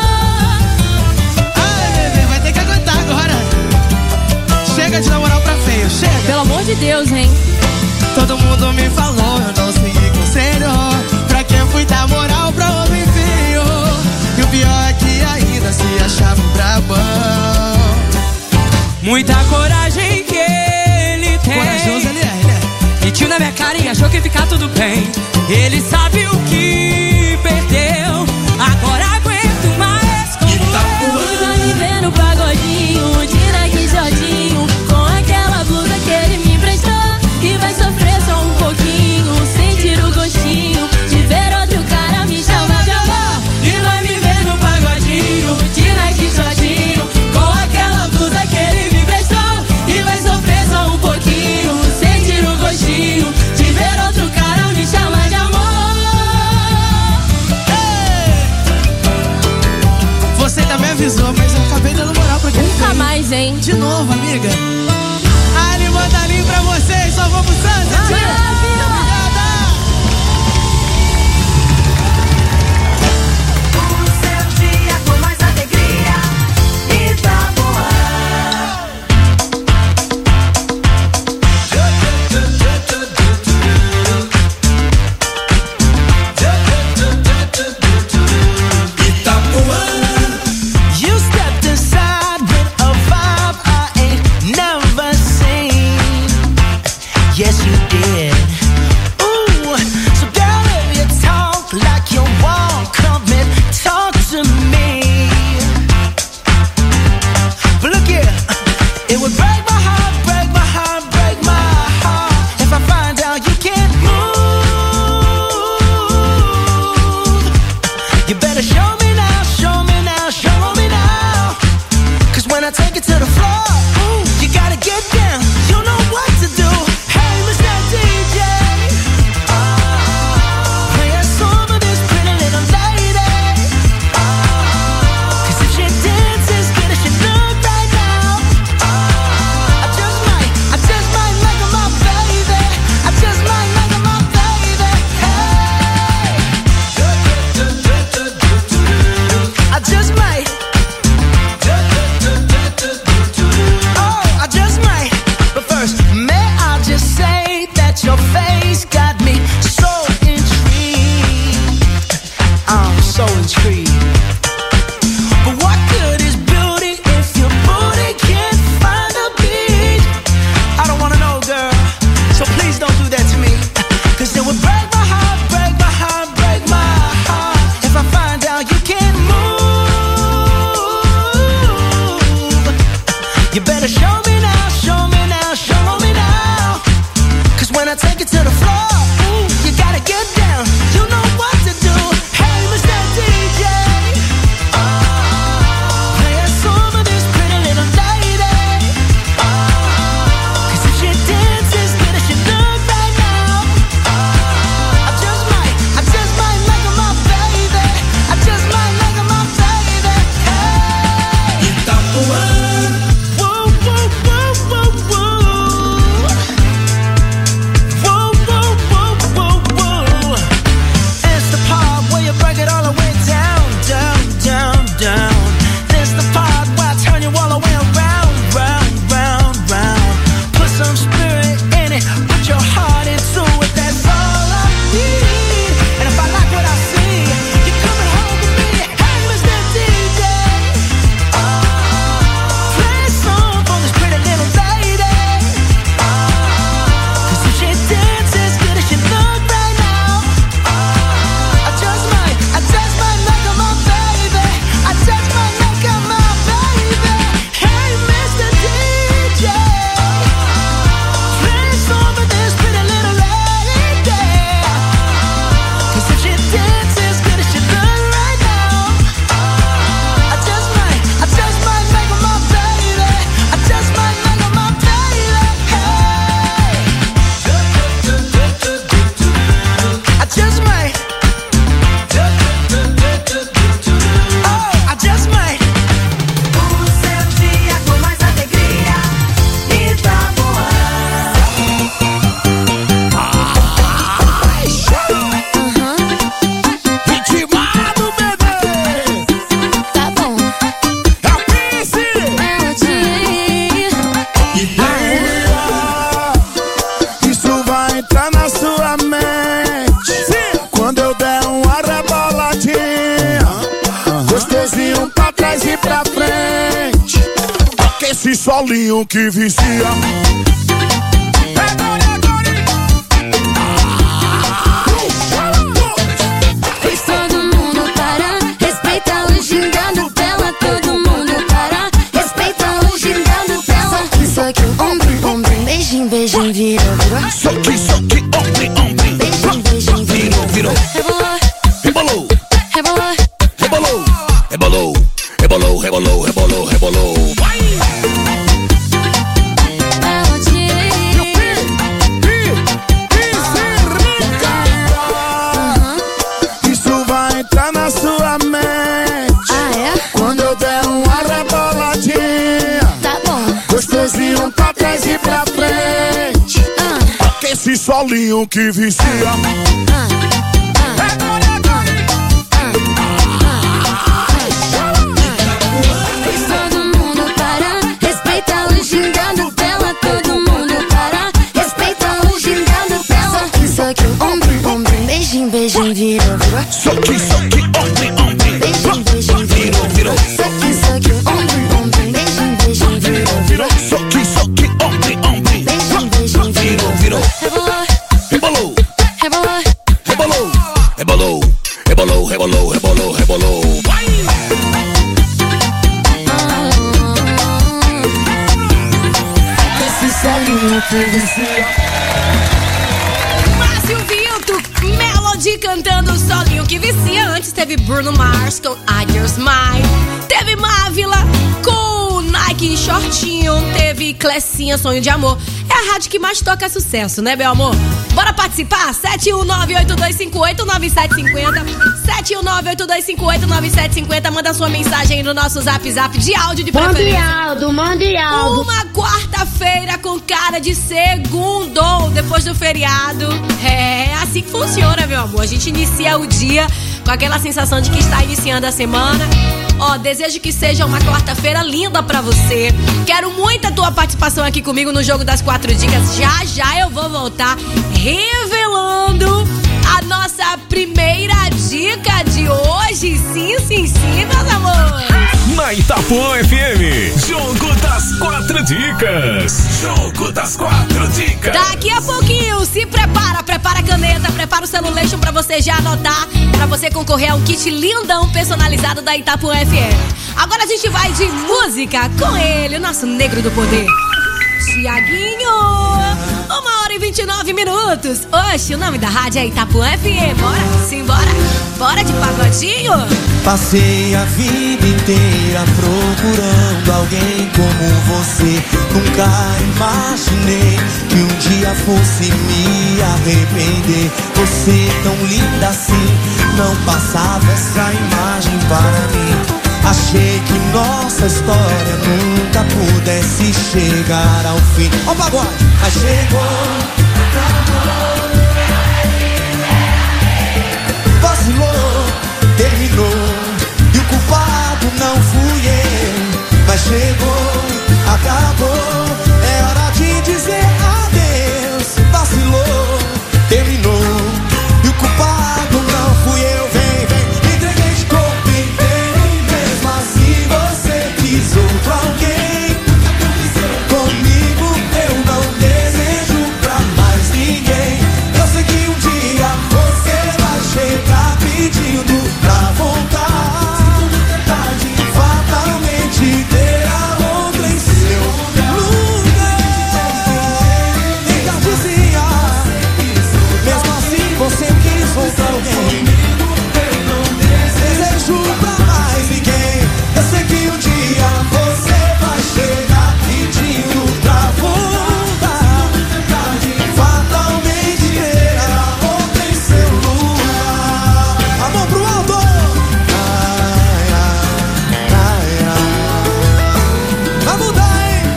Ai, bebê, vai ter que aguentar agora. Chega de dar moral pra feio, chega. Pelo amor de Deus, hein? Todo mundo me falou, eu não segui conselho. Pra que eu fui dar moral pra homem feio? E o pior é que ainda se achava um brabão. Muita coragem que ele tem, Corajoso ele é, ele é. mentiu na minha cara e achou que ficar tudo bem. Ele sabe o que perdeu, agora aguento mais como eu. E vai me ver no pagodinho de Nike Jodinho, com aquela blusa que ele me emprestou. E vai sofrer só um pouquinho, sentir o gostinho de ver outro cara me chamar de amor. E vai me ver no pagodinho de Nike Jodinho, com aquela blusa que ele me emprestou. E vai sofrer só um pouquinho, sentir o gostinho de ver outro cara me chamar de amor. Você também avisou, mas eu acabei dando moral pra quem Nunca fez. mais, hein? De novo, amiga. Ali, mandalinho pra vocês, só vamos pro Santa, tia. solinho que vicia. Fez todo mundo parar, respeita o gingado dela. Todo mundo parar, respeita o gingado dela. Soque, soque, ombro, ombro, beijinho, beijinho, virou, virou. Soque, soque, ombro, ombro, beijinho, beijinho, virou, virou. Rebolou, rebolou, rebolou, rebolou, rebolou, rebolou, rebolou, rebolou, rebolou. Vai! Isso vai entrar na sua mente. Ah, é? Quando eu der uma reboladinha, tá bom. Gostosinho pra trás e pra frente. Ah. Esse solinho que vicia. Fez todo mundo parar, respeita o gingado dela. Todo mundo parar, respeita o gingado dela. Soque, soque, ombro, ombro, beijinho, beijinho, virou, virou. Soque, soque, ombro, ombro, beijinho, beijinho, virou, virou. Soque, soque, ombro, ombro, beijinho, beijinho, virou, virou. Soque, soque, ombro, ombro, beijinho, beijinho, virou, virou. Rebolou, rebolou, rebolou, rebolou, rebolou, rebolou, rebolou, rebolou, rebolou. Vai! Esse solinho que vicia. Márcio Vinto, Melody cantando o solinho que vicia. Antes teve Bruno Mars com I Just Mine. Teve Mávila com Nike e Shortinho. Teve Clecinha, Sonho de Amor. É a rádio que mais toca sucesso, né, meu amor? Bora participar? sete um nove, oito dois cinco oito, nove sete cinco zero. sete um nove, oito dois cinco oito, nove sete cinco zero. Manda sua mensagem aí no nosso zap zap de áudio de preferência. Mundialdo, Mundialdo. Uma quarta-feira com cara de segundo, depois do feriado. É assim que funciona, meu amor. A gente inicia o dia com aquela sensação de que está iniciando a semana. Ó, desejo que seja uma quarta-feira linda pra você. Quero muito a tua participação aqui comigo no Jogo das Quatro Dicas. Já, já eu vou voltar revelando a nossa primeira dica de hoje. Sim, sim, sim, meus amores. Na Itapuã F M, Jogo das Quatro Dicas. Jogo das Quatro Dicas. Daqui a pouquinho, se prepara, prepara a caneta, prepara o celulation pra você já anotar, pra você concorrer a um kit lindão personalizado da Itapuã F M. Agora a gente vai de música com ele, o nosso negro do poder, Tiaguinho. Uma hora e vinte e nove minutos. Oxe, o nome da rádio é Itapuã F M. Bora, simbora, bora de pagodinho. Passei a vida inteira procurando alguém como você. Nunca imaginei que um dia fosse me arrepender. Você tão linda assim, não passava essa imagem para mim. Achei que nossa história nunca pudesse chegar ao fim. Ó o pagode! Mas chegou, acabou, vacilou, terminou, e o culpado não fui eu. Mas chegou, acabou, é hora de dizer adeus. Vacilou, terminou, e o culpado não fui eu. Vem, vem, me entreguei de corpo inteiro, e mesmo assim você quis outro alguém. Comigo eu não desejo pra mais ninguém. Eu sei que um dia você vai chegar pedindo pra voltar. Fatalmente terá outra em seu lugar. Liga a vizinha, mesmo assim você quis voltar alguém. Desejo pra mais ninguém. Eu sei que um dia você vai chegar pedindo pra voltar. Fatalmente terá outra em seu lugar. A mão pro alto. Ai, ai, ai, ai. Vai mudar, hein?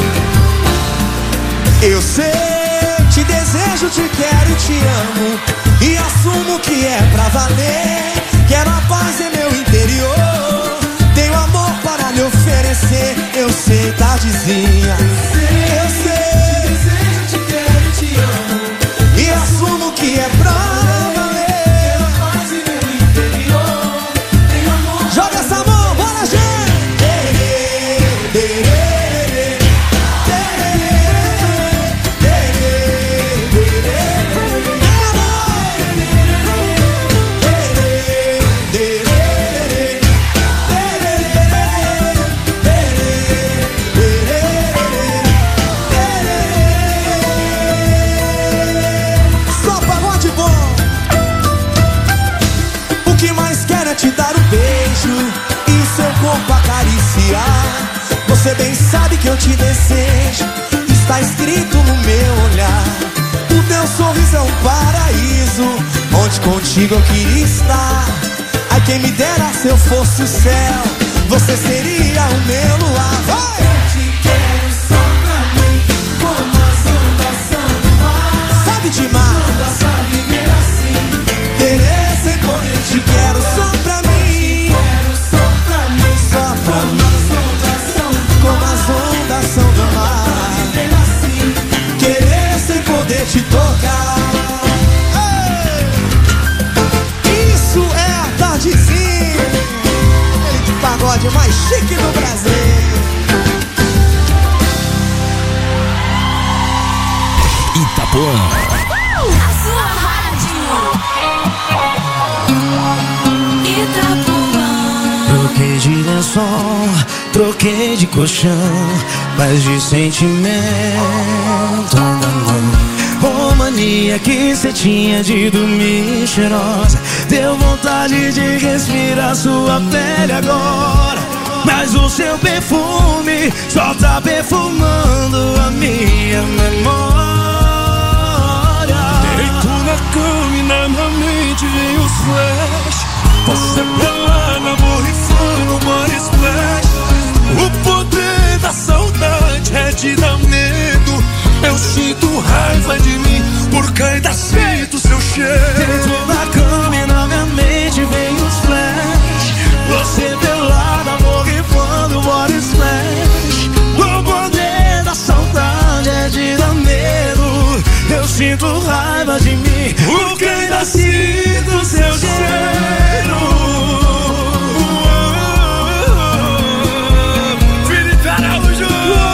Eu sei, te desejo, te quero e te amo, e assumo que é pra valer. Quero a paz em meu interior, tenho amor para lhe oferecer. Eu sei, tardezinha, eu sei, te desejo, te quero e te amo, e assumo que é pra valer. Quero a paz em meu interior, tenho amor. Joga essa mão, bora, gente! beijo e seu corpo acariciar. Você bem sabe que eu te desejo, está escrito no meu olhar. O teu sorriso é um paraíso, onde contigo eu queria estar. Ai, quem me dera se eu fosse o céu, você seria o meu luar. Vai! Eu te quero só pra mim, como as ondas são do mar. Sabe demais, não sabe viver assim, querer sem poder. Te quero só pra mim, quero só pra mim, só pra mim. Como as ondas são do mar, assim, querer sem poder te tocar. Ei! Isso é a tardezinha, ele de pagode mais chique do Brasil. Itapuã. A sua rádio. Itapuã. Troquei de lençol, troquei de colchão, mas de sentimento ainda não. Oh, mania que cê tinha de dormir cheirosa, deu vontade de respirar sua pele agora. Mas o seu perfume só tá perfumando a minha memória. Deito na cama e na minha mente vem os flash. Você pelada, borrifando body splash. O poder da saudade é te dar medo. Eu sinto raiva de mim, porque ainda sinto seu cheiro. Dentro da cama e na minha mente vem os flash. Você pelada, borrifando body splash. O poder da saudade é te dar medo. Eu sinto raiva de mim, porque ainda sinto seu cheiro. Felipe Araújo.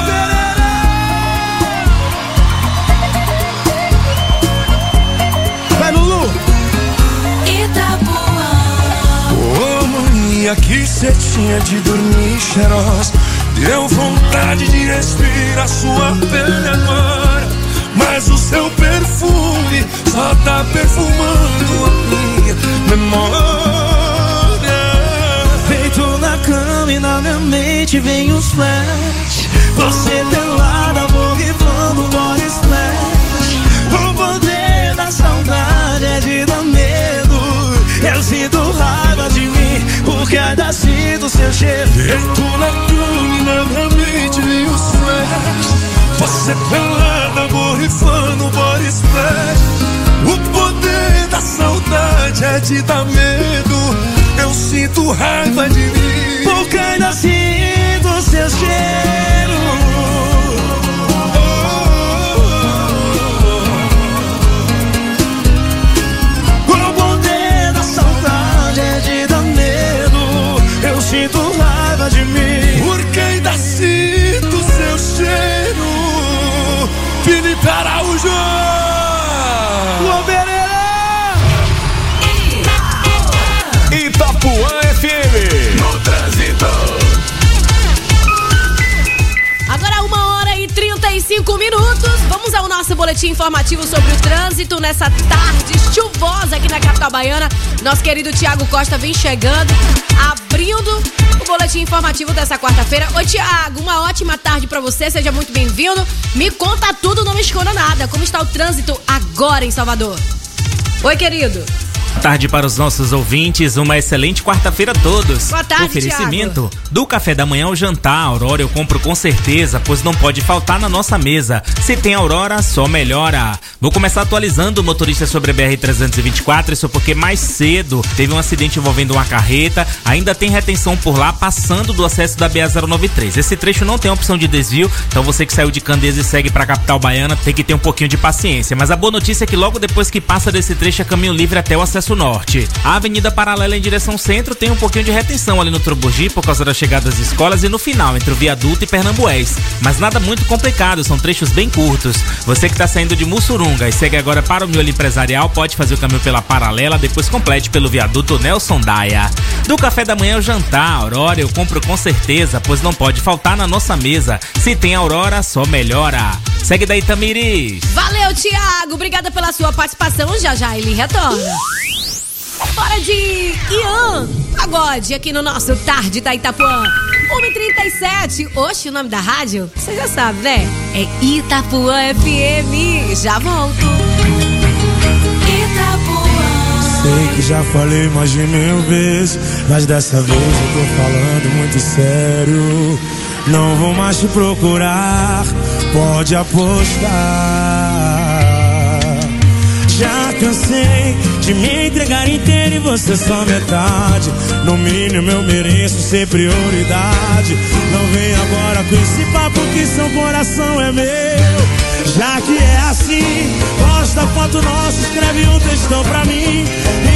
Vai, Lulu. Itapuã. Oh, mania que cê tinha de dormir cheirosa, deu vontade de respirar sua pele agora. Mas o seu perfume só tá perfumando a minha memória. Deito na cama e na minha mente vem os flash. Você pelada, borrifando body splash. O poder da saudade é de dar medo. Eu sinto raiva de mim, porque ainda sinto seu cheiro. Deito na cama e na minha mente vem os flash. Você pelada, borrifando body splash. O poder da saudade é te dar medo. Eu sinto raiva de mim, porque ainda sinto seu cheiro. O poder da saudade é te dar medo. Eu sinto raiva de mim, porque ainda sinto seu cheiro. Felipe Araújo. Itapuã F M. No trânsito. Agora uma hora e trinta e cinco minutos. Vamos ao nosso boletim informativo sobre o trânsito nessa tarde chuvosa aqui na capital baiana. Nosso querido Tiago Costa vem chegando, abrindo o boletim informativo dessa quarta-feira. Oi, Tiago, uma ótima tarde pra você, seja muito bem-vindo. Me conta tudo, não me esconda nada. Como está o trânsito agora em Salvador? Oi, querido. Boa tarde para os nossos ouvintes, uma excelente quarta-feira a todos. Boa tarde, Oferecimento Thiago. do café da manhã ao jantar, Aurora eu compro com certeza, pois não pode faltar na nossa mesa. Se tem Aurora, só melhora. Vou começar atualizando o motorista sobre a B R trezentos e vinte e quatro, isso porque mais cedo teve um acidente envolvendo uma carreta, ainda tem retenção por lá, passando do acesso da B A zero nove três. Esse trecho não tem opção de desvio, então você que saiu de Candeias e segue para a capital baiana tem que ter um pouquinho de paciência. Mas a boa notícia é que logo depois que passa desse trecho é caminho livre até o acesso norte. A avenida paralela em direção centro tem um pouquinho de retenção ali no Troburgi por causa da chegada das escolas e no final entre o viaduto e Pernambués, mas nada muito complicado, são trechos bem curtos. Você que está saindo de Mussurunga e segue agora para o miolo empresarial pode fazer o caminho pela paralela, depois complete pelo viaduto Nelson Daia. Do café da manhã ao jantar, Aurora eu compro com certeza, pois não pode faltar na nossa mesa. Se tem Aurora, só melhora. Segue daí, Tamiris. Valeu, Tiago, obrigada pela sua participação, já já ele retorna. Bora de de Ian Pagode aqui no nosso Tarde da Itapuã. uma e trinta e sete. Oxe, o nome da rádio? Você já sabe, né? É Itapuã F M. Já volto. Itapuã. Sei que já falei mais de mil vezes, mas dessa vez eu tô falando muito sério. Não vou mais te procurar, pode apostar. Já cansei de me entregar inteiro e você só metade. No mínimo eu mereço ser prioridade. Não vem agora com esse papo que seu coração é meu. Já que é assim, posta foto nossa, escreve um textão pra mim.